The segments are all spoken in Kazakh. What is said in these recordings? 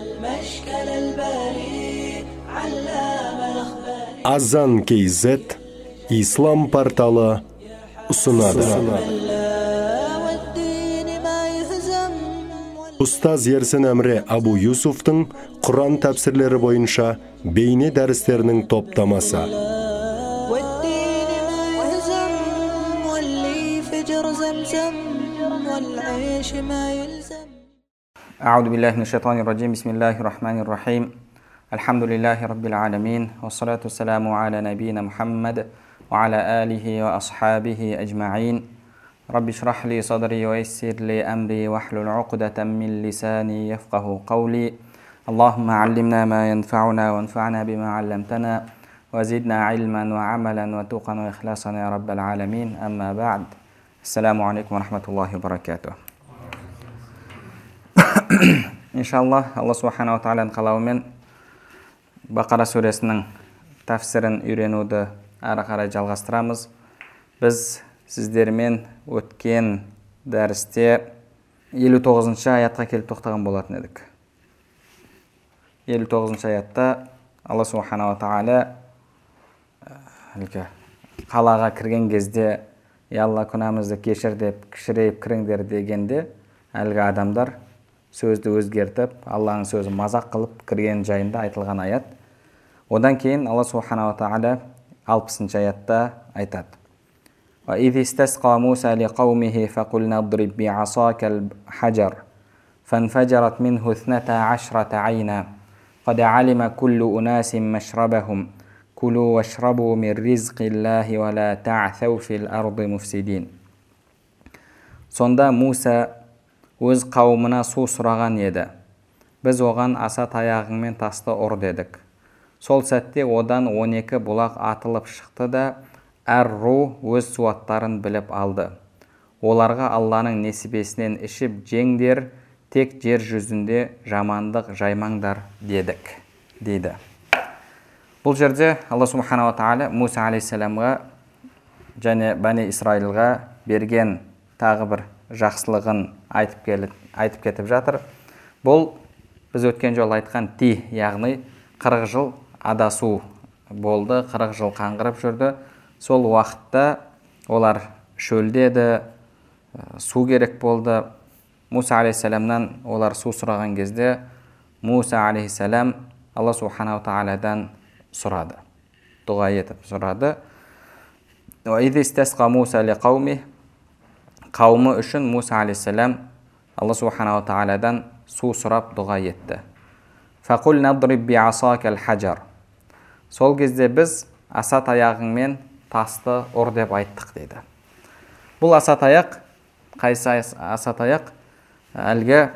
Азан KZ Ислам порталы ұсынады. Ұстаз Ерсін Әмре Абу Юсуфтың Құран тәпсірлері бойынша бейне дәрістерінің топтамасы. أعوذ بالله من الشيطان الرجيم بسم الله الرحمن الرحيم الحمد لله رب العالمين والصلاة والسلام على نبينا محمد وعلى آله وأصحابه أجمعين رب اشرح لي صدري ويسر لي أمري واحلل عقدة من لساني يفقه قولي اللهم علمنا ما ينفعنا وانفعنا بما علمتنا وزدنا علما وعملا وتقا وإخلاصا يا رب العالمين أما بعد السلام عليكم ورحمة الله وبركاته. Иншаллах, Алла Субхана ва Тааляның қалауымен Бақара сүресінің тәфсірін үйренуді ары қарай жалғастырамыз. Біз сіздермен өткен дәрісте 59-шы аятқа келіп тоқтаған болатын едік. 59-шы аятта Алла Субхана ва Тааля қалаға кірген кезде Алла күнәмізді кешір деп кішірейіп кіріңдер дегенде әлгі адамдар сөзді өзгертіп, Алланың сөзі мазақ қылып кірген жайында айтылған аят. Одан кейін Алла Субхана ва Тааля 60-шы аятта айтады. وَإِذِ اسْتَسْقَى مُوسَى لِقَوْمِهِ فَقُلْنَا اضْرِبْ بِعَصَاكَ الْحَجَرَ فَانْفَجَرَتْ مِنْهُ 12 عَيْنًا قَدْ عَلِمَ كُلُّ أُنَاسٍ مَشْرَبَهُمْ كُلُوا وَاشْرَبُوا مِنْ رِزْقِ اللَّهِ وَلَا تَعْثَوْا فِي الْأَرْضِ مُفْسِدِينَ. Сонда Муса өз қауымына су сұраған еді. Біз оған аса таяғыңмен тасты ұр дедік. Сол сәтте одан 12 бұлақ атылып шықты да, әр ру өз суаттарын біліп алды. Оларға Алланың несібесінен ішіп жеңдер, тек жер жүзінде жамандық жаймаңдар дедік, дейді. Бұл жерде Алла Субхана ва Тааля Муса алейхиссаламға және Бани Исраилға берген тағы бір жақсылығын айтып кетіп жатыр. Бұл біз өткен жол айтқан яғни 40 жыл адасу болды, 40 жыл қаңғырып жүрді. Сол уақытта олар шөлдеді, су керек болды. Муса алейхиссаламнан олар су сұраған кезде Муса алейхиссалам Алла Субхана ва Таалядан сұрады. Дұға етіп сұрады. وَإِذِ اسْتَسْقَى مُوسَى لِقَوْمِهِ Қауымы үшін Муса алейхиссалам Алла Субхана ва Таалядан су сұрап дұға етті. فَقُلْنَا اضْرِبْ بِعَصَاكَ الْحَجَرَ Сол кезде біз аса таяғыңмен тасты ұр деп айттық дейді. Бұл аса таяқ, қайсы аса таяқ? Әлгі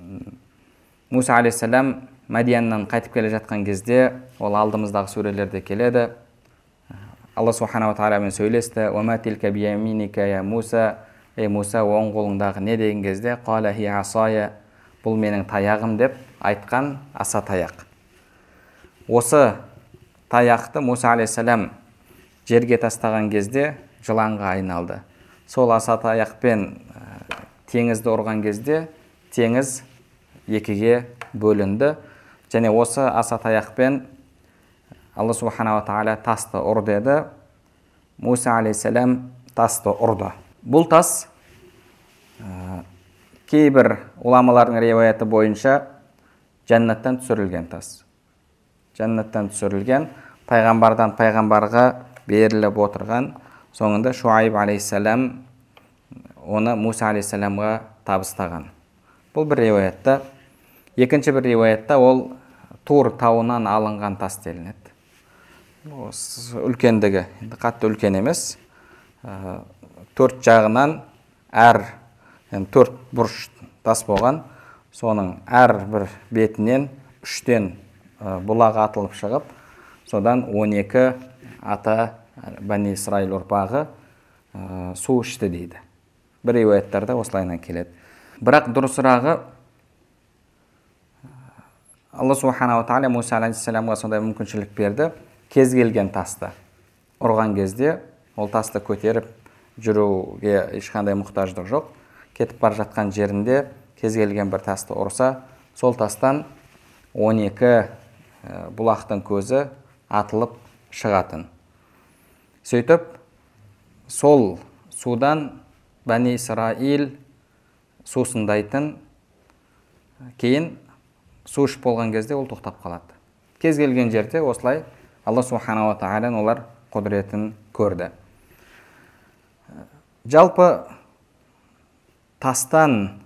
Муса алейхиссалам Мадияннан қайтып келе жатқан кезде, ол алдымыздағы сүрелерде келеді. Алла Субхана ва Таалямен сөйлесті. وَمَا تِلْكَ بِيَمِينِكَ يَا مُوسَى Ей Муса, оң қолыңдағы не деген кезде, «Қала хи асая» бұл менің таяғым деп айтқан аса таяқ. Осы таяқты Муса алейхиссалам жерге тастаған кезде жыланға айналды. Сол аса таяқпен теңізді ұрған кезде теңіз екіге бөлінді. Және осы аса таяқпен Алла Субхана ва Тааля тасты ұр деді. Муса алейхиссалам тасты ұрды. Бұл тас кейбір уламалардың риуаяты бойынша жәннаттан түсірілген тас. Жәннаттан түсірілген, пайғамбардан пайғамбарға беріліп отырған. Соңында Шуайб алейхиссалам оны Муса алейхиссаламға табыстаған. Бұл бір риуаятта. Екінші бір риуаятта ол Тур тауынан алынған тас делінеді. Үлкендігі, қатты үлкен емес. 4 жағынан әр 4 бұрыш тас болған. Соның әр бір бетінен 3-тен бұлақ атылып шығып, содан 12 ата Бани Исраил ұрпағы су ішті дейді. Бір риуаяттарда осылайынан келеді. Бірақ дұрысырағы Алла Субхана ва Тааля Муса алейхиссаламға сондай мүмкіншілік берді. Кез келген тасты ұрған кезде ол тасты көтеріп жүруге ешқандай мұқтаждық жоқ. Кетіп бара жатқан жерінде кез келген бір тасты ұрса, сол тастан 12 бұлақтың көзі атылып шығатын. Сөйтіп, сол судан Бәни Исраил сусындайтын, кейін су ішіп болған кезде ол тоқтап қалады. Кез келген жерде осылай Алла Субханала Тағала олар құдіретін көрді. Жалпы тастан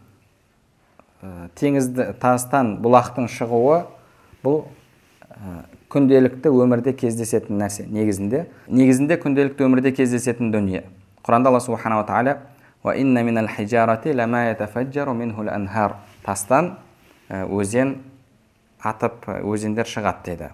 бұлақтың шығуы бұл күнделікті өмірде кездесетін нәрсе. Негізінде күнделікті өмірде кездесетін дүние. Құранда Алла Субханала Тағала «Ва инна минал хижарати лама ятафаджару минхул анхар». Тастан өзен атып, өзендер шығады деді.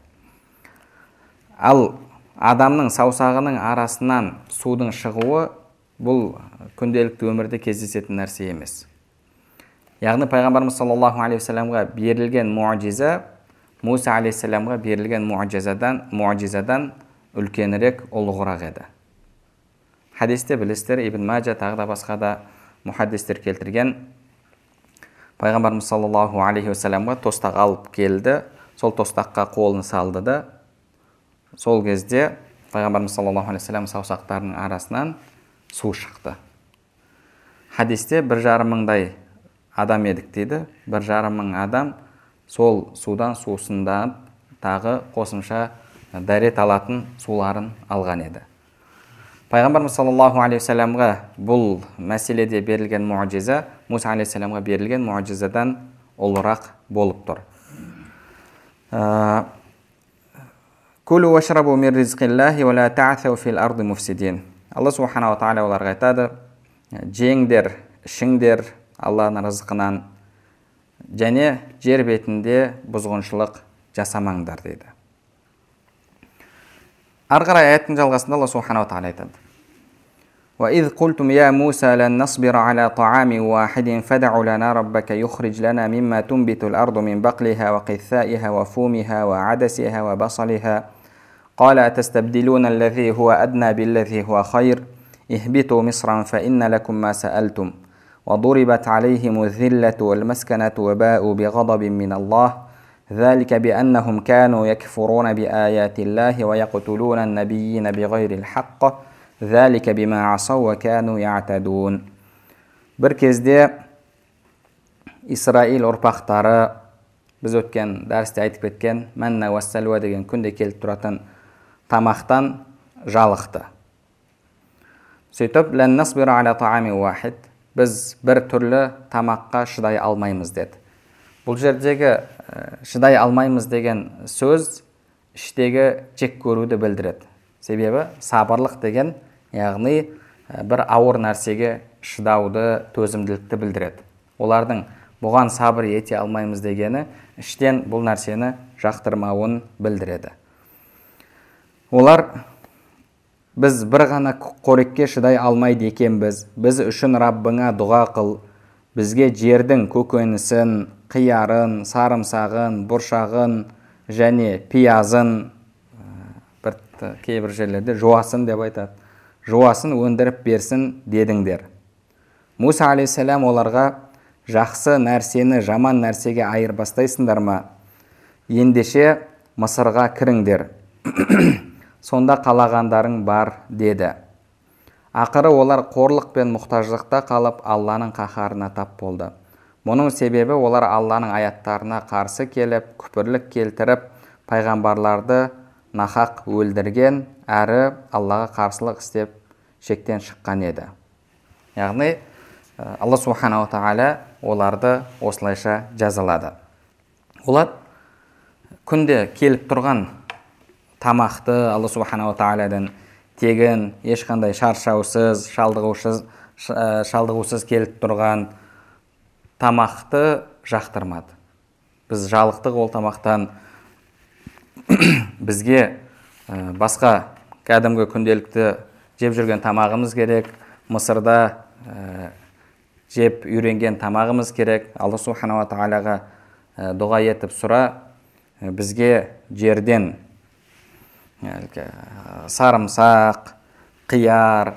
Ал адамның саусағының арасынан судың шығуы бұл күнделікті өмірде кездесетін нәрсе емес. Яғни пайғамбарымыз саллаллаху алейхи вассаламға берілген муъжиза Муса алейхиссаламға берілген муъжизадан үлкенірек, ұлығырақ еді. Хадисте білесіздер, Ибн Маджа тағы да басқа да мухаддистер келтірген, пайғамбарымыз саллаллаху алейхи вассаламға тостақ алып келді, сол тостаққа қолын салды да, сол кезде пайғамбарымыз саллаллаху алейхи вассалам саусақтарының арасынан су шықты. Хадисте 1,5 мыңдай адам едік дейді. 1,5 мың адам сол судан сусындап тағы қосымша дәрет алатын суларын алған еді. Пайғамбарымыз саллаллаху алейхи вассаламға бұл мәселеде берілген муъжиза Муса алейхиссаламға берілген муъжизадан ұлырақ болып тұр. Кулу вашрабу мин ризқиллахи ва ла та'сау фил арди муфсидин. Алла Субханала Тағала оларға айтады: жеңдер, ішіңдер Алланың рызқынан, және жер бетінде бұзғыншылық жасамаңдар дейді. Ары қарай аяттың жалғасында Алла Субханала Тағала айтады: Ва из култум я Муса лан насбира аля та'амин вахидин фад'у лана раббака юхриж лана мимма тунбитул арду мин бақлиха ва қиссаиха ва фумиха ва адасиха ва басалиха قال أتستبدلون الذي هو أدنى بالذي هو خير اهبطوا مصرا فإن لكم ما سألتم وضربت عليهم الذلة والمسكنة وباءوا بغضب من الله ذلك بأنهم كانوا يكفرون بآيات الله ويقتلون النبيين بغير الحق ذلك بما عصوا وكانوا يعتدون. Bir кезде Исраил ұрпақтары, біз өткен дәрісте айтып кеткен мәнна ва сәлуа деген күнде келіп тұратын тамақтан жалықты. Сөйтіп, лән насбира аля та'ами вахид, біз бір түрлі тамаққа шыдай алмаймыз деді. Бұл жердегі шыдай алмаймыз деген сөз іштегі жек көруді білдіреді. Себебі сабырлық деген, яғни бір ауыр нәрсеге шыдауды, төзімділікті білдіреді. Олардың бұған сабыр ете алмаймыз дегені іштен бұл нәрсені жақтырмауын білдіреді. Олар біз бір ғана қорекке шыдай алмайды екенбіз, біз үшін Раббыңа дұға қыл, бізге жердің көкөнісін, қиярын, сарымсағын, бұршағын және пиязын, кейбір жерлерде жуасын деп айтады, жуасын өндіріп берсін дедіңдер. Муса алейхиссалам оларға: жақсы нәрсені жаман нәрсеге айырбастайсыңдар ма? Ендеше Мысырға кіріңдер. Сонда қалағандарың бар деді. Ақыры олар қорлық пен мұқтаждықта қалып Алланың қаһарына тап болды. Мұның себебі олар Алланың аяттарына қарсы келіп, күпірлік келтіріп, пайғамбарларды нахақ өлдірген, әрі Аллаға қарсылық істеп шектен шыққан еді. Яғни Алла Субханала Тағала оларды осылайша жазалады. Олар күнде келіп тұрған тамақты Алла Субханала Тағаладан тегін, ешқандай шаршаусыз, шалдығусыз келіп тұрған тамақты жақтырмады. Біз жалықтық ол тамақтан. Бізге басқа кәдімгі күнделікті жеп жүрген тамағымыз керек, Мысырда жеп үйренген тамағымыз керек. Алла Субханала Тағалаға дұға етіп сұра, бізге жерден сарымсақ, қияр,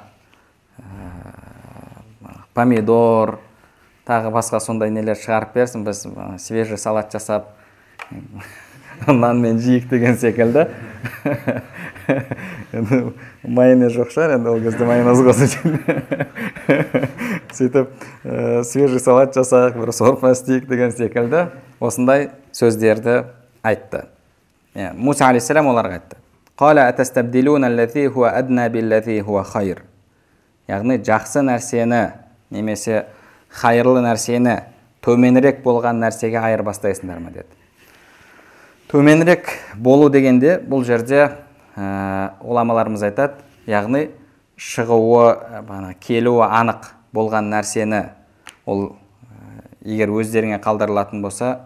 помидор, тағы басқа сондай нелер шығарып берсін, біз свежий салат жасап нан мен жейік деген секілді. Енді майонез жоқ шығар, енді ол кезде майонез қосып сөйтіп свежий салат жасайық, бір сорпа істейік деген секілді осындай сөздерді айтты. Муса алейхиссалам оларға айтты: «Қала атастабдилуна аллази хуа адна биллази хуа хайр». Яғни жақсы нәрсені немесе хайырлы нәрсені төменірек болған нәрсеге айырбастайсыңдар ма деді. Төменірек болу дегенде бұл жерде ғұламаларымыз айтады, яғни шығуы, келуі анық болған нәрсені ол егер өздеріңе қалдырылатын болса,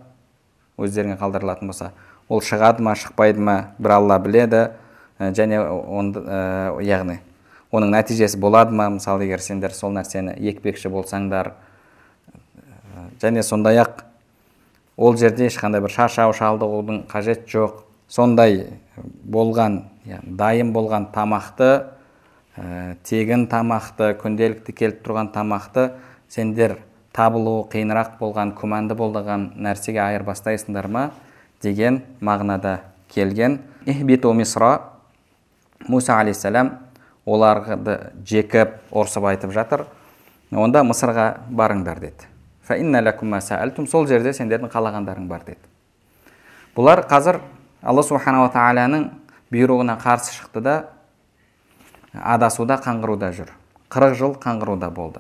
ол шығады ма, шықпайды ма, бір Алла біледі, және яғни оның нәтижесі болады ма, мысалы егер сендер сол нәрсені екпекші болсаңдар, және сондай-ақ ол жерде ешқандай бір шаршау шалдығудың қажет жоқ. Сондай болған, дайын болған тамақты, тегін тамақты, күнделікті келіп тұрған тамақты сендер табылуы қиынырақ болған, күмәнді болған нәрсеге айырбастайсыңдар ма деген мағынада келген. Ихбиту Мисра, Муса алейхиссалам оларды жекіп, орсып айтып жатыр. Онда Мысырға барыңдар деді. Фа инна лакум ма саалтум, сол жерде сендердің қалағандарың бар деді. Бұлар қазір Алла субхана ва тағаланың бұйрығына қарсы шықты да адасуда, қаңғыруда жүр. 40 жыл қаңғыруда болды.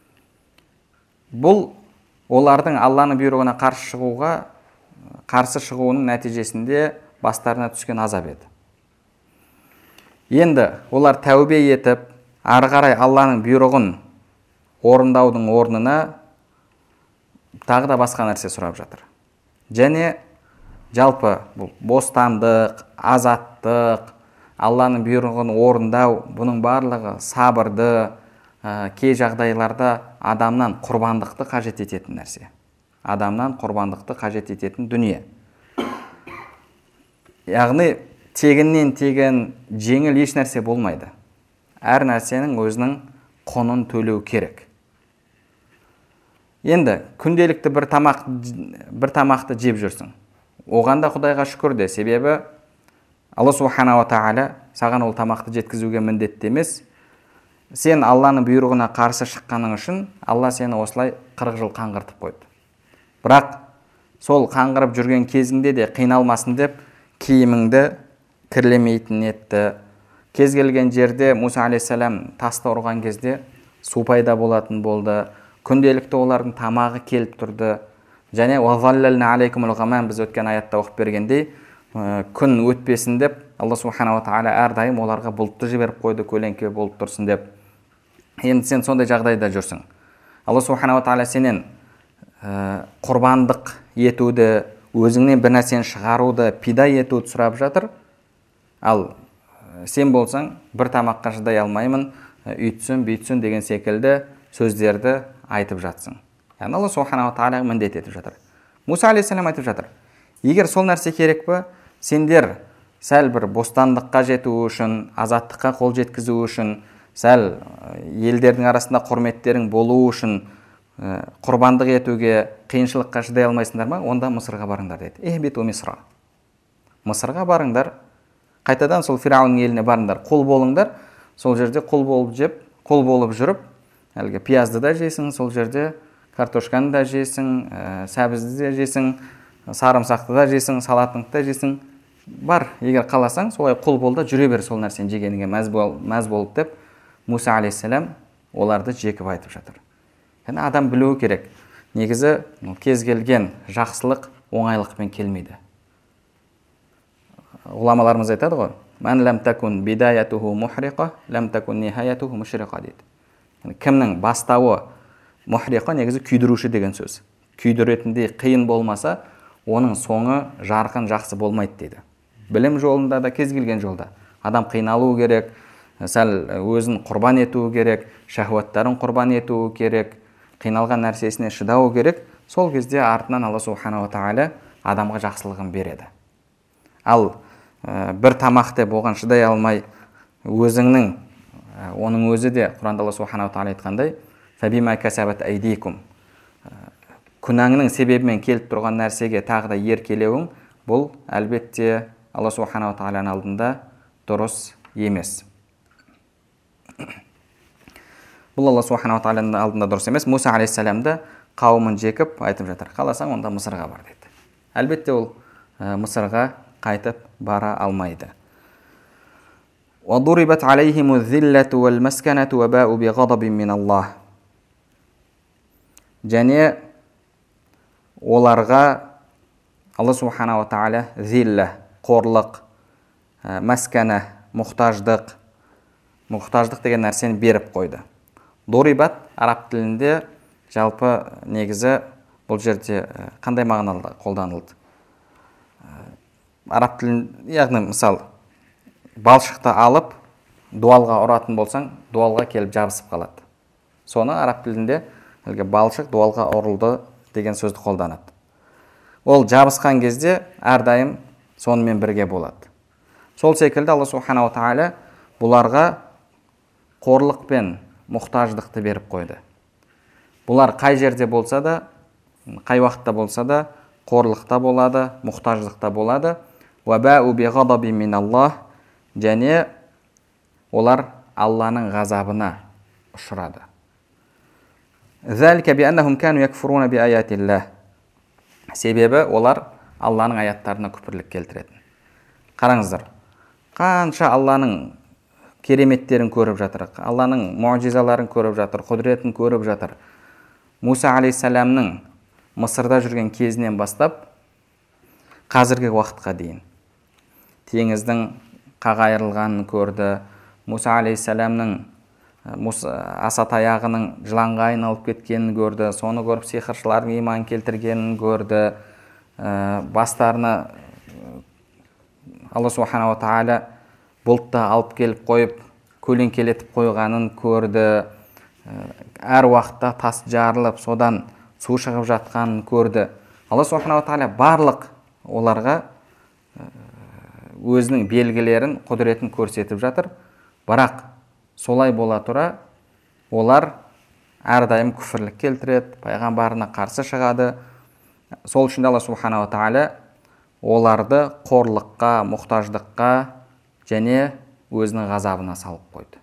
Бұл олардың Алланың бұйрығына қарсы шығуының нәтижесінде бастарына түскен азап еді. Енді олар тәубе етіп, ары қарай Алланың бұйрығын орындаудың орнына тағы да басқа нәрсе сұрап жатыр. Және жалпы бұл бостандық, азаттық, Алланың бұйрығын орындау, бұның барлығы сабырды, кей жағдайларда адамнан құрбандықты қажет ететін нәрсе. Адамнан құрбандықты қажет ететін дүние. Яғни тегіннен тегін жеңіл еш нәрсе болмайды. Әр нәрсенің өзінің құнын төлеу керек. Енді күнделікті бір тамақты жеп жүрсің. Оған да Құдайға шүкір де, себебі Алла субхана ва тағала саған ол тамақты жеткізуге міндетті емес. Сен Алланың бұйрығына қарсы шыққаның үшін Алла сені осылай 40 жыл қаңғыртып қойды. Бірақ сол қаңғырып жүрген кезіңде де қиналмасын деп киіміңді кірлемейтін етті. Кез келген жерде Муса алейхиссалам тасты ұрған кезде су пайда болатын болды. Күнделікті олардың тамағы келіп тұрды. Және уазаллална алейкумул ғамам, біз өткен аятта оқып бергендей, күн өтпесін деп Алла субхана ва тағала әрдайым оларға бұлтты жіберіп қойды, көлеңке болып тұрсын деп. Енді сен сондай жағдайда жүрсің. Алла субхана ва тағала сенен құрбандық етуді, өзіңнен бір нәрсені шығаруды, пида етуді сұрап жатыр. Ал сен болсаң, бір тамаққа шыдай алмаймын, үйтсін, бүйтсін деген секілді сөздерді айтып жатсың. Яғни Алла субхана ва тағала міндет етіп жатыр. Муса алейхиссалам айтып жатыр: егер сол нәрсе керек па, сендер сәл бір бостандыққа жету үшін, азаттыққа қол жеткізу үшін, сәл елдердің арасында құрметтерің болу үшін құрбандық етуге, қиыншылыққа шыдай алмайсыңдар ма, онда Мысырға барыңдар деді. Ихбиту Мисра. Мысырға барыңдар, қайтадан сол Фирауынның еліне барыңдар, құл болыңдар. Сол жерде құл болып жеп, құл болып жүріп, әлгі пиязды да жейсің, сол жерде картошканы да жейсің, сәбізді де жейсің, сарымсақты да жейсің, салатыңды да жейсің. Бар, егер қаласаң, солай құл бол да жүре бер сол нәрсені жегеніңе мәз болып деп Муса алейхиссалам оларды жекіп айтып жатыр. Яғни адам білуі керек. Негізі кез келген жақсылық оңайлықпен келмейді. Ғұламаларымыз айтады ғой: "Ман лам такун бидаятуху мухриқа, лам такун нихаятуху мушриқа" дейді. Кімнің бастауы мухриқа, негізі күйдіруші деген сөз. Күйдіретіндей қиын болмаса, оның соңы жарқын, жақсы болмайды дейді. Білім жолында да, кез келген жолда адам қиналу керек, сәл өзін құрбан етуі керек, шахуаттарын құрбан етуі керек, қиналған нәрсесіне шыдауы керек. Сол кезде артынан Алла субхана ва тағала адамға жақсылығын береді. Ал бір тамақ деп оған шыдай алмай, өзіңнің, оның өзі де Құранда Алла субхана ва тағала айтқандай: "Фабима касабат айдикум", күнәңнің себебімен келіп тұрған нәрсеге тағы да еркелеуің бұл әлбетте Алла субханала тағаланың алдында дұрыс емес. Бұл Алла субханала тағаланың алдында дұрыс емес. Муса алейхиссаламды қауымын жекіп айтып жатыр, қаласаң онда Мысырға бар дейді. Әлбетте ол Мысырға қайтып бара алмайды. وَضُرِبَتْ عَلَيْهِمُ الذِّلَّةُ وَالْمَسْكَنَةُ وَبَاءُوا بِغَضَبٍ مِّنَ اللَّهِ. Және оларға Алла субханала тағала зилля, қорлық, мәскәнә, мұқтаждық деген нәрсені беріп қойды. Дорибат араб тілінде жалпы негізі бұл жерде қандай мағынада қолданылды? Араб тілін, яғни мысалы, балшықты алып дуалға ұратын болсаң, дуалға келіп жабысып қалады. Соны араб тілінде балшық дуалға ұрылды деген сөзді қолданады. Ол жабысқан кезде әрдайым сонымен бірге болады. Сол секілді Алла субханала тағала бұларға қорлық пен мұқтаждықты беріп қойды. Бұлар қай жерде болса да, қай уақытта болса да, қорлықта болады, мұқтаждықта болады. وَبَاءُوا بِغَضَبٍ مِّنَ اللَّهِ. Және олар Алланың ғазабына ұшырады. ذَلِكَ بِأَنَّهُمْ كَانُوا يَكْفُرُونَ بِآيَاتِ اللَّهِ. Себебі олар Алланың аяттарына күпірлік келтіретін. Қараңыздар, қанша Алланың кереметтерін көріп жатыр, Алланың муъжизаларын көріп жатыр, құдіретін көріп жатыр. Муса алейхиссаламның Мысырда жүрген кезінен бастап қазіргі уақытқа дейін теңіздің қағайырылғанын көрді. Муса алейхиссаламның аса таяғының жыланға айналып кеткенін көрді. Соны көріп сиқыршылардың иман келтіргенін көрді. Бастарына Алла субханала тағала бұлтты алып келіп қойып, көлеңкелетіп қойғанын көрді. Әр уақытта тас жарылып, содан су шығып жатқанын көрді. Алла субханала тағала барлық оларға өзінің белгілерін, құдіретін көрсетіп жатыр. Бірақ солай бола тұра, олар әрдайым күфірлік келтіреді, пайғамбарына қарсы шығады. Сол үшін Алла субханала тағала оларды қорлыққа, мұқтаждыққа және өзінің ғазабына салып қойды.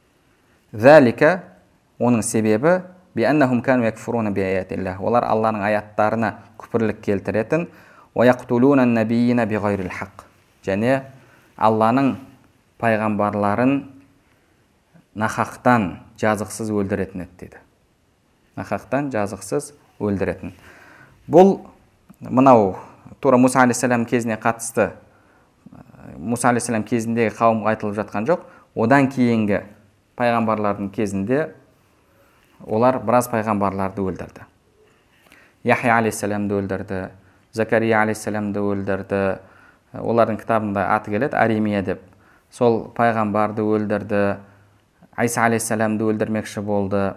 ذَلِكَ, оның себебі بِأَنَّهُمْ كَانُوا يَكْفُرُونَ بِآيَاتِ اللَّهِ. Олар Алланың аяттарына күпірлік келтіретін. وَيَقْتُلُونَ النَّبِيِّينَ بِغَيْرِ الْحَقِّ. Және Алланың пайғамбарларын нахақтан жазықсыз өлдіретін еді деді. Нахақтан жазықсыз өлдіретін. Бұл мынау тура Муса алейхиссалам кезіне қатысты. Муса алейхиссалам кезіндегі қауымға айтылып жатқан жоқ. Одан кейінгі пайғамбарлардың кезінде олар біраз пайғамбарларды өлдірді. Яхия алейхиссаламды өлдірді, Закария алейхиссаламды өлдірді. Олардың кітабында аты келеді Аримия деп. Сол пайғамбарды өлдірді. Айса алейхиссаламды өлдірмекші болды.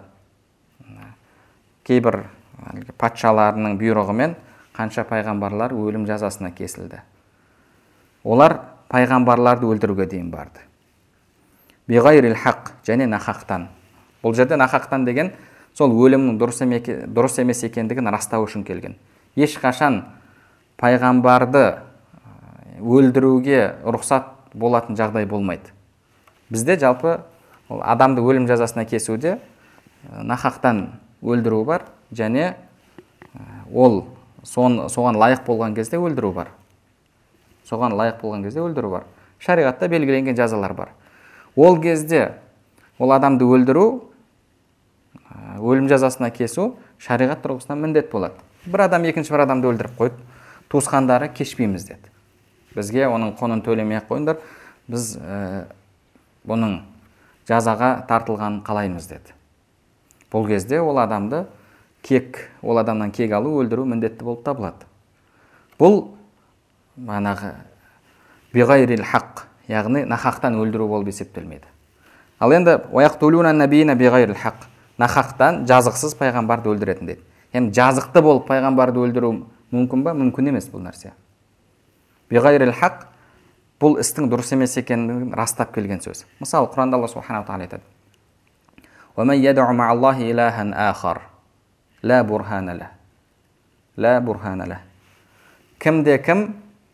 Кейбір патшаларының бұйрығымен қанша пайғамбарлар өлім жазасына кесілді. Олар пайғамбарларды өлтіруге дейін барды. Биғайрил хақ, және нахақтан. Бұл жерде нахақтан деген сол өлімнің дұрыс емес екендігін растау үшін келген. Ешқашан пайғамбарды өлдіруге рұқсат болатын жағдай болмайды. Бізде жалпы адамды өлім жазасына кесуде нахақтан өлдіру бар, және ол соған лайық болған кезде өлдіру бар. Соған лайық болған кезде өлдіру бар. Шариғатта белгіленген жазалар бар. Ол кезде ол адамды өлдіру, өлім жазасына кесу шариғат тұрғысынан міндет болады. Бір адам екінші бір адамды өлдіріп қойды, туысқандары кешпейміз деді. Бізге оның құнын төлемей қойыңдар, біз бұның жазаға тартылғанын қалаймыз деді. Бұл кезде ол адамды ол адамнан кек алу, өлдіру міндетті болып табылады. Бұл манағы биғайрил хақ, яғни нахақтан өлдіру болып есептелмейді. Ал енді уяқтулуна набийна биғайрил хақ, нахақтан жазықсыз пайғамбарды өлдіретін дейді. Яғни жазықты болып пайғамбарды өлдіру мүмкін ба? Мүмкін емес бұл нәрсе. Биғайрил хақ бұл істің дұрыс емес екенін растап келген сөз. Мысалы, Құранда Алла субханала тағала айтады: وَمَنْ يَدْعُ مَعَ اللَّهِ إِلَٰهًا آخَرَ لَا بُرْهَانَ لَهُ. Кімде-кім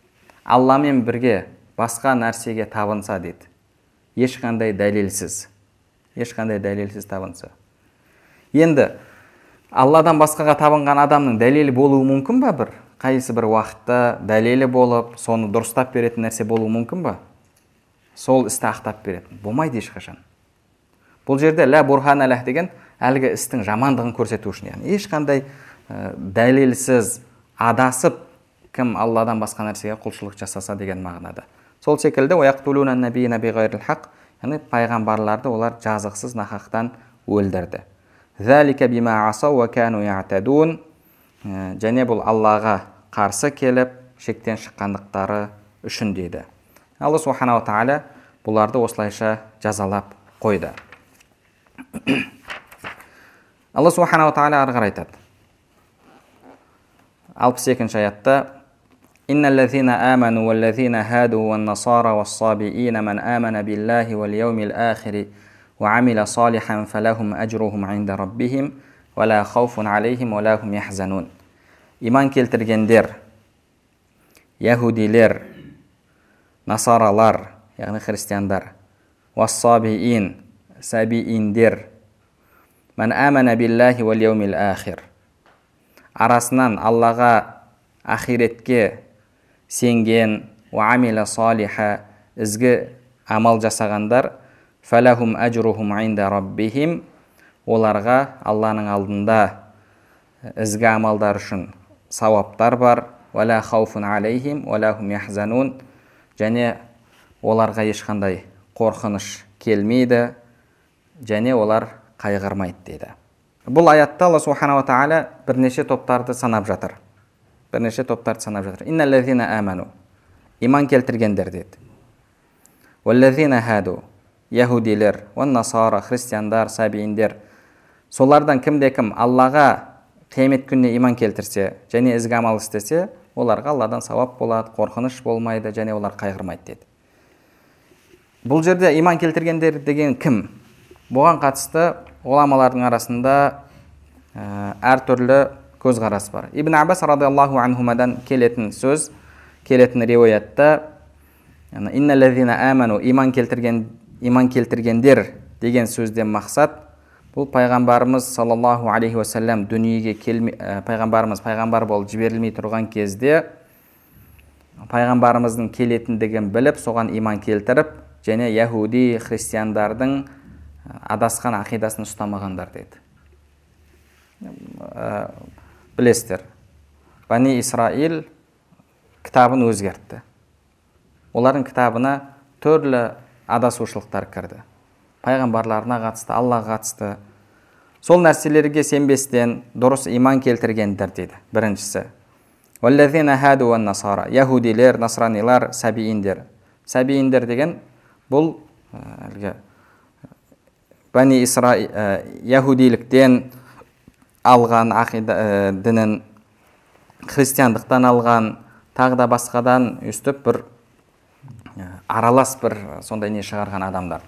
Алламен бірге басқа нәрсеге табынса дейді, ешқандай дәлелсіз табынса. Енді Алладан басқаға табынған адамның дәлелі болуы мүмкін ба? Қайсы бір уақытта дәлелі болып, соны дұрыстап беретін нәрсе болуы мүмкін ба? Сол істі ақтап беретін. Болмайды ешқашан. Бұл жерде лә бурхан әләх деген әлгі істің жамандығын көрсету үшін, яғни ешқандай дәлелсіз адасып кім Алладан басқа нәрсеге құлшылық жасаса деген мағынада. Сол секілді уяқтулуна набийина биғайрил хақ, яғни пайғамбарларды олар жазықсыз нахақтан өлдірді. Залика бима асау ва кану я'тадун. Және бұл Аллаға қарсы келіп шектен шыққандықтары үшін дейді. Алла субханаху тағала бұларды осылайша жазалап қойды. Алла субханаху тағала ары қарай айтады. 62-ші аятта: Инналлазина аману валлазина хаду ван-насара вас-сабиина ман амана биллахи вал яумил ахири ва амила салихан фалахум ажрухум инда раббихим ва ла хауфун алейхим ва ла хум яхзанун. Иман келтіргендер, яһудилер, насаралар, яғни христиандар, вас-сабиин, сабииндер, ман амана биллахи вал яумил ахир, арасынан Аллаға ахиретке сенген, ва амила салиха, ізгі амал жасағандар, фалахум ажрухум инда раббихим, оларға Алланың алдында ізгі амалдар үшін сауаптар бар, ва ла хауфун алейхим ва ла хум яхзанун, және оларға ешқандай қорқыныш келмейді, және олар қайғырмайды дейді. Бұл аятта Алла субханаху тағала бірнеше топтарды санап жатыр. Инналлазина аману, иман келтіргендер деді. Валлазина хаду, яһудилер, ван-насара, христиандар, сабииндер. Солардан кімде-кім Аллаға қиямет күніне иман келтірсе, және ізгі амал істесе, оларға Алладан сауап болады, қорқыныш болмайды, және олар қайғырмайды деді. Бұл жерде иман келтіргендер деген кім? Бұған қатысты ғұламалардың арасында әртүрлі көзқарас бар. Ибн Аббас радиаллаху анхумадан келетін риуаятта инналлазина аману, иман келтіргендер деген сөзден мақсат, бұл пайғамбарымыз саллаллаху алейхи уассалам дүниеге пайғамбар болып жіберілмей тұрған кезде пайғамбарымыздың келетіндігін біліп, соған иман келтіріп, және яһуди христиандардың адасқан ақидасын ұстамағандар деді. Білесіздер, Бани Исраил кітабын өзгертті. Олардың кітабына түрлі адасушылықтар кірді. Пайғамбарларына қатысты, Аллаға қатысты. Сол нәрселерге сенбестен дұрыс иман келтіргендер дейді. Біріншісі. Валлазина хаду ван-насара, яһудилер, насранилар, сабииндер. Сабииндер деген бұл Бани Исраил яһудиліктен алған дінін, христиандықтан алған, тағы да басқадан үстіп бір аралас бір сондай не шығарған адамдар.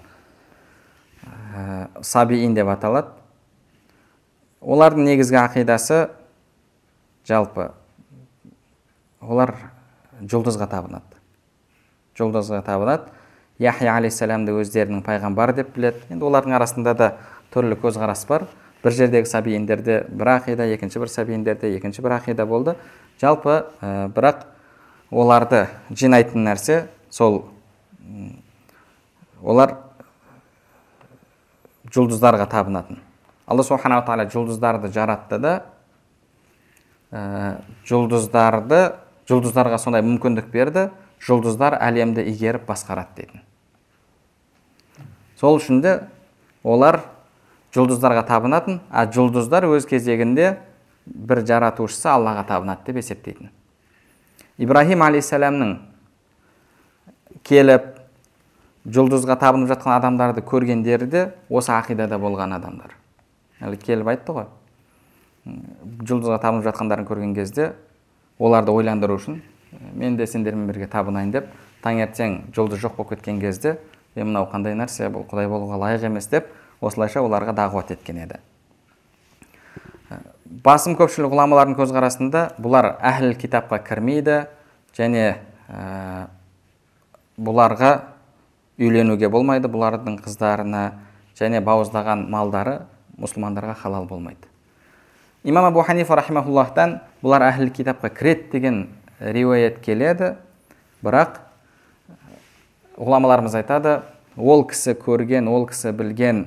Сабиин деп аталады. Олардың негізгі ақидасы жалпы олар жұлдызға табынады. Яхия алейхиссаламды өздерінің пайғамбар деп біледі. Енді олардың арасында да түрлі көзқарас бар. Бір жердегі сабииндерде бір ақида, екінші бір сабииндерде екінші бір ақида болды. Жалпы бірақ оларды жинайтын нәрсе сол олар жұлдыздарға табынатын. Алла субханаху тағала жұлдыздарды жаратты да жұлдыздарға сондай мүмкіндік берді. Жұлдыздар әлемді игеріп басқарады дейтін. Сол үшін де олар жұлдыздарға табынатын, а жұлдыздар өз кезегінде бір жаратушысы Аллаға табынады деп есептейтін. Ибрахим алейхиссаламның келіп жұлдызға табынып жатқан адамдарды көргендері де осы ақидада болған адамдар. Келіп айтты ғой. Жұлдызға табынып жатқандарын көрген кезде оларды ойландыру үшін мен де сендермен бірге табынайын деп, таңертең жұлдыз жоқ болып кеткен кезде, мынау қандай нәрсе, бұл құдай болуға лайық емес деп, осылайша оларға дағуат еткен еді. Басым көпшілік ғұламалардың көзқарасында бұлар әхліл китапқа кірмейді, және бұларға үйленуге болмайды, бұлардың қыздарына және бауыздаған малдары мұсылмандарға халал болмайды. Имам Абу Ханифа рахимахуллахтан бұлар әхлі китапқа кіреді деген риуаят келеді, бірақ ғұламаларымыз айтады, ол кісі көрген, ол кісі білген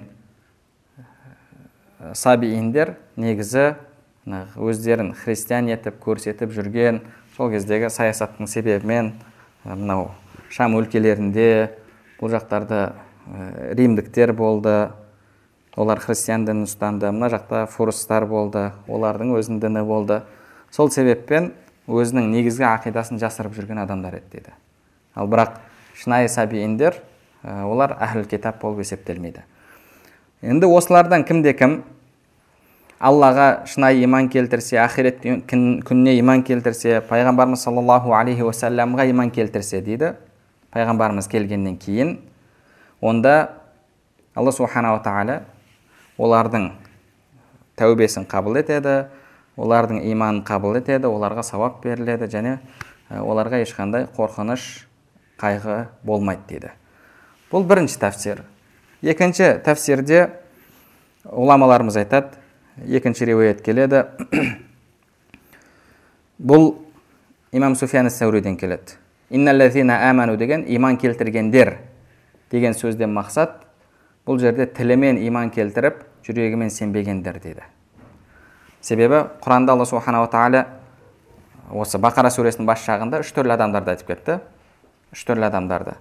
сабииндер негізі өздерін христиан етіп көрсетіп жүрген, сол кездегі саясаттың себебімен мынау Шам өлкелерінде бұл жақтарда римдіктер болды, олар христиан дінін ұстанды, мына жақта фурстар болды, олардың өзінің діні болды. Сол себеппен өзінің негізгі ақидасын жасырып жүрген адамдар еді дейді. Ал бірақ шынайы сабииндер олар әхлі китап болып есептелмейді. Енді осылардан кімде-кім Аллаға шынайы иман келтірсе, ақирет күніне иман келтірсе, пайғамбарымыз саллаллаху алейхи уассаламға иман келтірсе дейді, пайғамбарымыз келгеннен кейін, онда Алла субханала тағала олардың тәубесін қабыл етеді, олардың иманын қабыл етеді, оларға сауап беріледі және оларға ешқандай қорқыныш, қайғы болмайды дейді. Бұл бірінші тәфсир. Екінші тәфсирде ғұламаларымыз айтады, екінші риуаят келеді. Бұл имам Суфиян ас-Сауриден келеді. Инналлазина аману деген иман келтіргендер деген сөзден мақсат, бұл жерде тілімен иман келтіріп, жүрегімен сенбегендер дейді. Себебі Құранда Алла субханала тағала осы Бақара сүресінің бас жағында үш түрлі адамдарды айтып кетті. Үш түрлі адамдарды.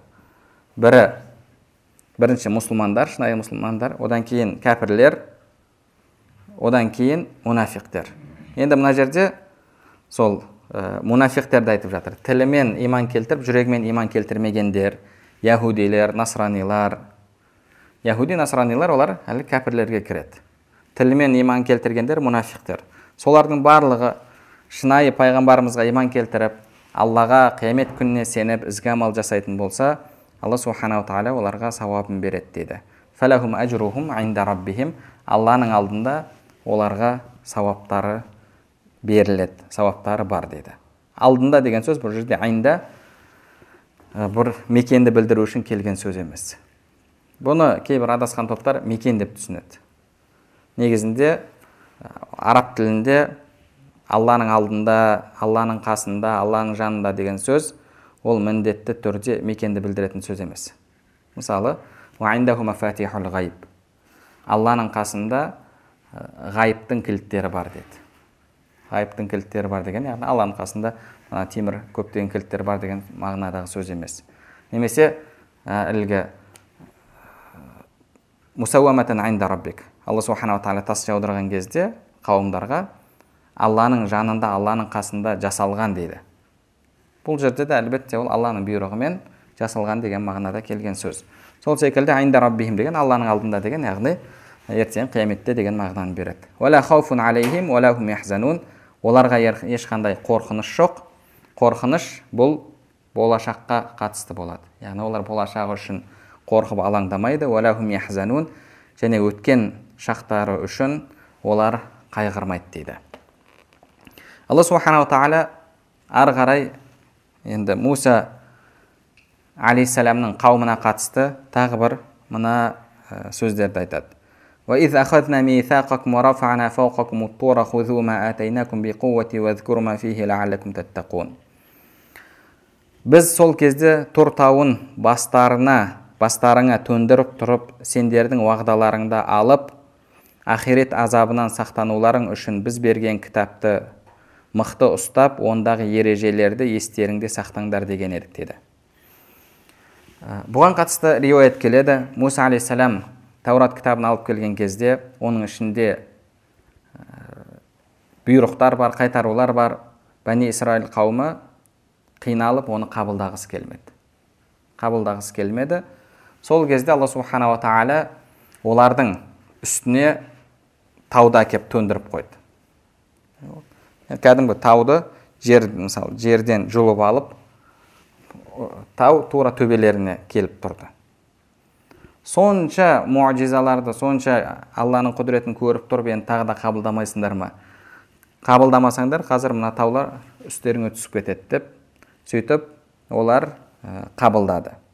Бірінші мұсылмандар, шынайы мұсылмандар, одан кейін кәпірлер, одан кейін мунафиқтер. Енді мына жерде сол мунафиқтерді айтып жатыр. Тілімен иман келтіріп, жүрегімен иман келтірмегендер, яһудилер, насранилар. Яһуди, насранилар олар әлі кәпірлерге кіреді. Тілімен иман келтіргендер мунафиқтер. Солардың барлығы шынайы пайғамбарымызға иман келтіріп, Аллаға қиямет күніне сеніп, ізгі амал жасайтын болса, Алла субханала тағала оларға сауабын береді дейді. Фалахум ажрухум инда раббихим. Алланың алдында оларға сауаптары беріледі, сауаптары бар дейді. Алдында деген сөз бұл жерде айында бір мекенді білдіру үшін келген сөз емес. Бұны кейбір адасқан топтар мекен деп түсінеді. Негізінде араб тілінде Алланың алдында, Алланың қасында, Алланың жанында деген сөз ол міндетті түрде мекенді білдіретін сөз емес. Мысалы, уайндаху мафатихул ғайб. Алланың қасында ғайыптың кілттері бар деді. Ғайыптың кілттері бар деген, яғни Алланың қасында темір көптеген кілттер бар деген мағынадағы сөз емес. Немесе ілгі мусауаматан айнда раббик. Алла субханала тағала тас жаудырған кезде қауымдарға Алланың жанында, Алланың қасында жасалған дейді. Бұл жерде де әлбетте ол Алланың бұйрығымен жасалған деген мағынада келген сөз. Сол секілді айнда раббихим деген Алланың алдында деген, яғни ертең қияметте деген мағынаны береді. Уала хауфун алейхим уала хум яхзанун. Оларға ешқандай қорқыныш жоқ. Қорқыныш бұл болашаққа қатысты болады. Яғни олар болашағы үшін қорқып алаңдамайды. Уала хум яхзанун. Және өткен шақтары үшін олар қайғырмайды дейді. Алла субханала тағала ары қарай енді Муса алейхиссаламның қауымына қатысты тағы бір мына сөздерді айтады. وَإِذْ أَخَذْنَا مِيثَاقَكُمْ وَرَفَعْنَا فَوْقَكُمُ الطُّورَ خُذُوا مَا آتَيْنَاكُمْ بِقُوَّةٍ وَاذْكُرُوا مَا فِيهِ لَعَلَّكُمْ تَتَّقُونَ. Біз сол кезде Тур тауын бастарыңа төндіріп тұрып, сендердің уағдаларыңды алып, ақирет азабынан сақтануларың үшін біз берген кітапты мықты ұстап, ондағы ережелерді естеріңде сақтаңдар деген едік деді. Бұған қатысты риуаят келеді. Муса алейхиссалам Таурат кітабын алып келген кезде, оның ішінде бұйрықтар бар, қайтарулар бар. Бәни Исраил қауымы қиналып, оны қабылдағысы келмеді. Сол кезде Алла субханала тағала олардың үстіне тауды әкеп төндіріп қойды. Кәдімгі тауды жерден жұлып алып, тау тура төбелеріне келіп тұрды. Сонша муажизаларды, сонша Алланың құдіретін көріп тұрып, енді тағы да қабылдамайсыңдар ма? Қабылдамасаңдар, қазір мына таулар үстеріңе түсіп кетеді деп, сөйтіп олар қабылдады.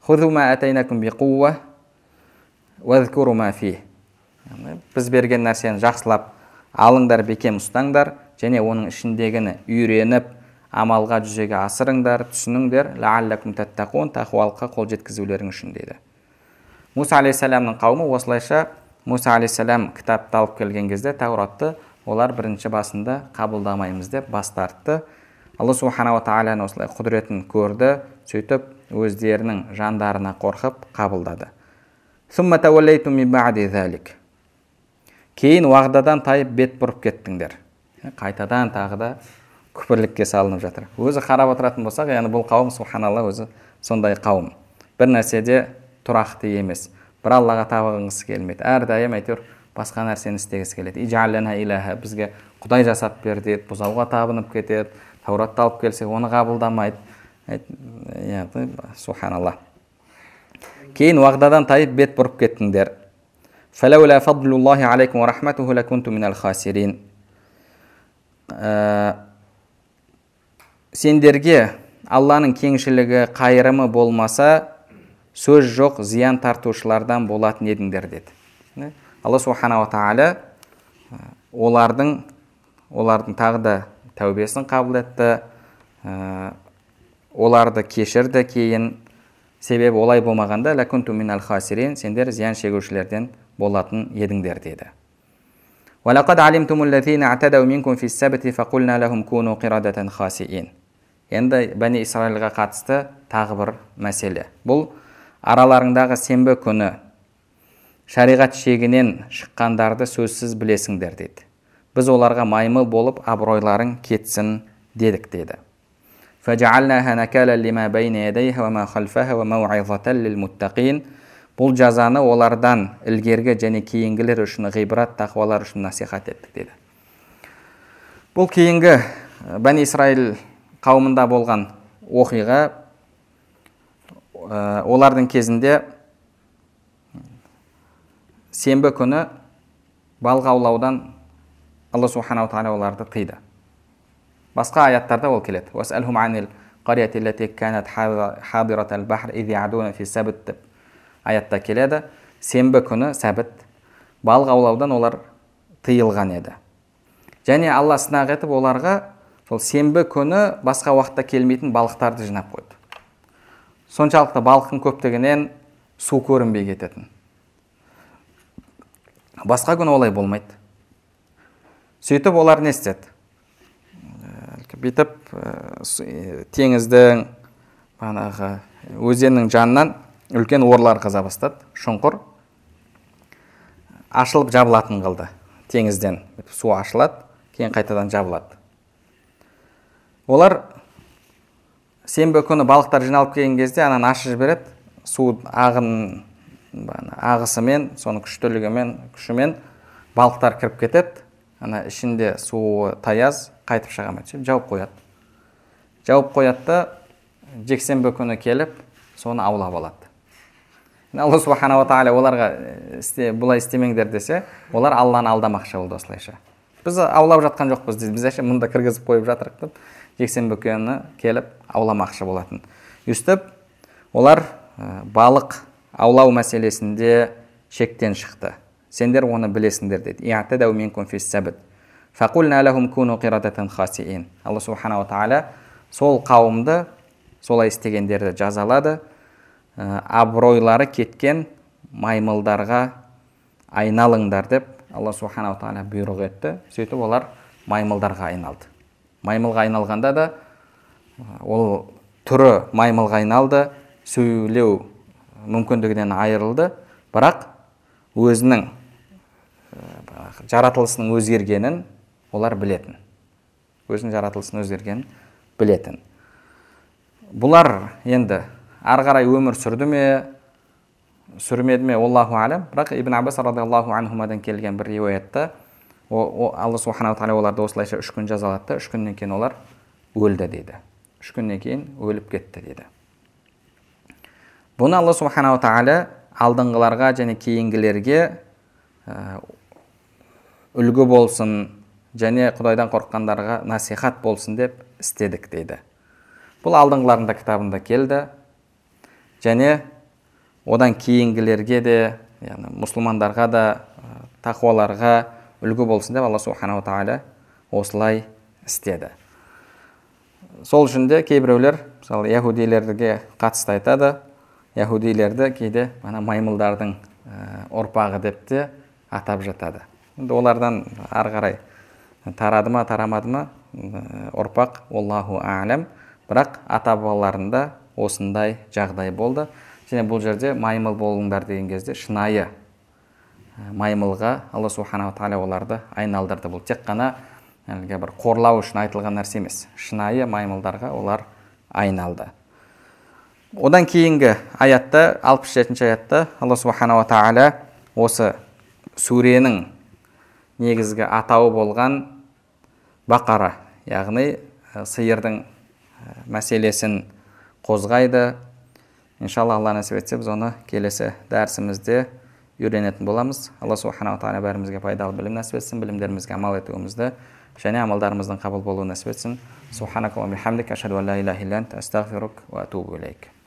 хузу ма атайнакум биқуа вазкуру ма фи. Біз берген нәрсені жақсылап алыңдар, бекем ұстаңдар, және оның ішіндегіні үйреніп, амалға жүзеге асырыңдар, түсініңдер, лааллакум таттақун, тақуалыққа қол жеткізулерің үшін дейді. Муса алейхиссаламның қауымы осылайша Муса алейхиссалам кітапты алып келген кезде Тауратты олар бірінші басында қабылдамаймыз деп бас тартты. Алла субхана ва тағаланың осылай құдіретін көрді, сөйтіп өздерінің жандарына қорқып қабылдады. Сумма тауаллайтум мин баъди залик. Кейін уағдадан тайып бет бұрып кеттіңдер. Қайтадан тағы да күпірлікке салынып жатыр. Өзі қарап отыратын болсақ, яғни бұл қауым субханалла өзі сондай қауым. Бір нәрседе тұрақты емес. Бір Аллаға табынғысы келмейді. Әрдайым әйтеуір басқа нәрсені істегісі келеді. Иджаллана илаха, бізге құдай жасап бер дейді, бұзауға табынып кетеді. Тауратты алып келсе, оны қабылдамайды. Субханалла. Кейін уағдадан тайып бет бұрып кеттіңдер. Фалаула фадлуллахи алейкум ва рахматуху лакунту минал хасирин. Сендерге Алланың кеңшілігі, қайырымы болмаса, сөз жоқ, зиян тартушылардан болатын едіңдер деді. Алла субхана ва тағала олардың тағы да тәубесін қабыл етті, оларды кешірді кейін. Себебі олай болмағанда, лакунту минал хасирин, сендер зиян шегушілерден болатын едіңдер деді. وَلَقَدْ عَلِمْتُمُ الَّذِينَ اعْتَدَوْا مِنْكُمْ فِي السَّبْتِ فَقُلْنَا لَهُمْ كُونُوا قِرَدَةً خَاسِئِينَ. Енді Бәни Исраилға қатысты тағы бір мәселе. Бұл араларыңдағы сенбі күні шариғат шегінен шыққандарды сөзсіз білесіңдер деді. Біз оларға маймыл болып абыройларың кетсін дедік деді. فَجَعَلْنَاهَا نَكَالًا لِمَا بَيْنَ يَدَيْهَا وَمَا خَلْفَهَا وَمَوْعِظَةً لِلْمُتَّقِينَ. Бұл жазаны олардан ілгергі және кейінгілер үшін ғибрат, тақуалар үшін насихат еттік деді. Бұл кейінгі Бәни Исраил қауымында болған оқиға, олардың кезінде сенбі күні балық аулаудан Алла субхана ва тағала оларды тыйды. Басқа аяттарда ол келеді. وَاسْأَلْهُمْ عَنِ الْقَرْيَةِ الَّتِي كَانَتْ حَاضِرَةَ الْبَحْرِ إِذْ يَعْدُونَ فِي السَّبْتِ деп аятта келеді. Сенбі күні сәбіт балық аулаудан олар тыйылған еді. Және Алла сынақ етіп оларға сол сенбі күні басқа уақытта келмейтін балықтарды жинап қойды. Соншалықты балықтың көптігінен су көрінбей кететін. Басқа күні олай болмайды. Сөйтіп олар не істеді? Бүйтіп теңіздің өзеннің жанынан үлкен орлар қаза бастады, шұңқыр ашылып жабылатын қылды. Теңізден су ашылады, кейін қайтадан жабылады. Олар сенбі күні балықтар жиналып келген кезде анан ашып жібереді, су ағысымен, соның күшімен балықтар кіріп кетеді. Ана ішінде су таяз, қайтып шығамайды. Жауып қояды. Жауып қояды да жексенбі күні келіп, соны аулап алады. Алла субхана ва тағала оларға бұлай істемеңдер десе, олар Алланы алдамақшы болды осылайша. Біз аулап жатқан жоқпыз дейді. Біз әше мұнда кіргізіп қойып жатырық деп, жексенбі күні келіп ауламақшы болатын. Үстіп, олар балық аулау мәселесінде шектен шықты. Сендер оны білесіңдер деді. Иътадау минкум фис сабт. Фақулна лахум куну қирадатан хасиин. Алла субхана ва тағала сол қауымды солай істегендерді жазалады. Абыройлары кеткен маймылдарға айналыңдар деп Алла субхана ва тағала бұйрық етті. Сөйтіп олар маймылдарға айналды. Маймылға айналғанда да ол түрі маймылға айналды, сөйлеу мүмкіндігінен айырылды, бірақ өзінің жаратылысының өзгергенін олар білетін. Өзінің жаратылысының өзгергенін білетін. Бұлар енді ары қарай өмір сүрді ме, сүрмеді ме, Аллаху алам. Бірақ Ибн Аббас радиаллаху анхумадан келген бір риуаятта Алла субхана ва тағала оларды осылайша 3 күн жазалады, 3 күннен кейін олар өлді дейді. 3 күннен кейін өліп кетті дейді. Бұны Алла субхана ва тағала алдыңғыларға және кейінгілерге үлгі болсын, және Құдайдан қорыққандарға насихат болсын деп істедік дейді. Бұл алдыңғыларында кітабында келді. және одан кейінгілерге де, яғни мұсылмандарға да, тақуаларға үлгі болсын деп Алла субханала тағала осылай істеді. Сол үшін де кейбіреулер, мысалы, яһудилерге қатысты айтады, яһудилерді кейде маймылдардың ұрпағы деп те атап жатады. Енді олардан ары қарай тарады ма, тарамады ма ұрпақ, Аллаху а'лам, бірақ ата-бабаларында осындай жағдай болды. Және бұл жерде маймыл болыңдар деген кезде шынайы маймылға Алла субханала тағала оларды айналдырды. Бұл тек қана бір қорлау үшін айтылған нәрсе емес. Шынайы маймылдарға олар айналды. Одан кейінгі аятта, 67-ші аятта Алла субханала тағала осы сүренің негізгі атауы болған Бақара, яғни сиырдың мәселесін қозғайды. Иншалла, Алла нәсіп етсе, біз оны келесі дәрісімізде үйренетін боламыз. Алла субханала тағала бәрімізге пайдалы білім нәсіп етсін, білімдерімізге амал етуімізді және амалдарымыздың қабыл болуын нәсіп етсін. Субханакаллахумма ва бихамдика, ашһаду ан ла илаха илля анта, астағфирук ва атубу илейк.